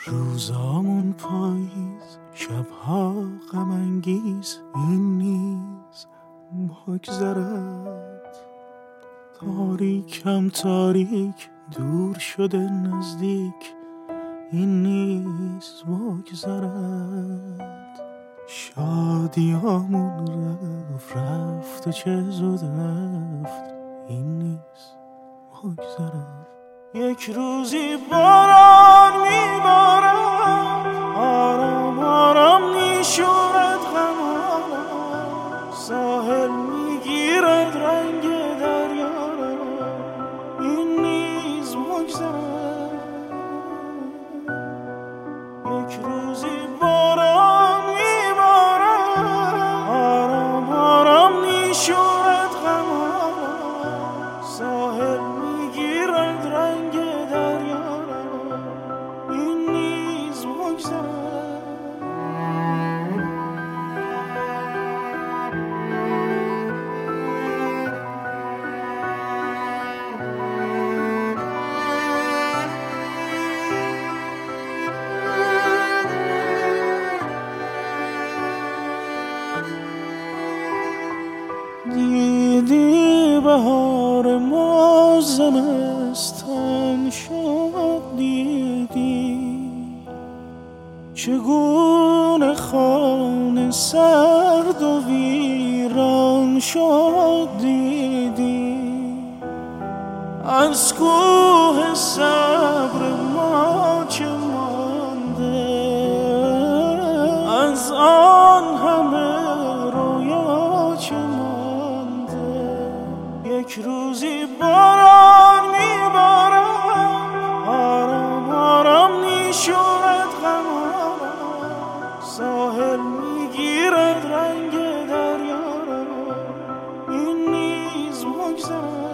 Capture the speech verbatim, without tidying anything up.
روزامون پاییز، شبها غم انگیز، این نیز بگذرد. تاریکم تاریک، دور شده نزدیک، این نیز بگذرد. شادیامون رفت رفت و چه زود رفت، این نیز بگذرد. یک روزی باران میبارد، آرام آرام میشورد غمام، ساحل میگیرد رنگ دریا را، این نیز بگذرد. یک روزی باران میبارد، آرام آرام میشورد غمام، ساحل میگیرد رنگ دریا را، این نیز بگذرد. دیدی بهار ما زمستان شد، دیدی چگونه خانه سرد و ویران شد، دیدی از کوه صبر ما چه مانده، از آن همه رویا چه مانده. یک روزی باران میبارد، آرام آرام میشورد غمام، ساحل میگیرد رنگ دریا را، این نیز بگذرد.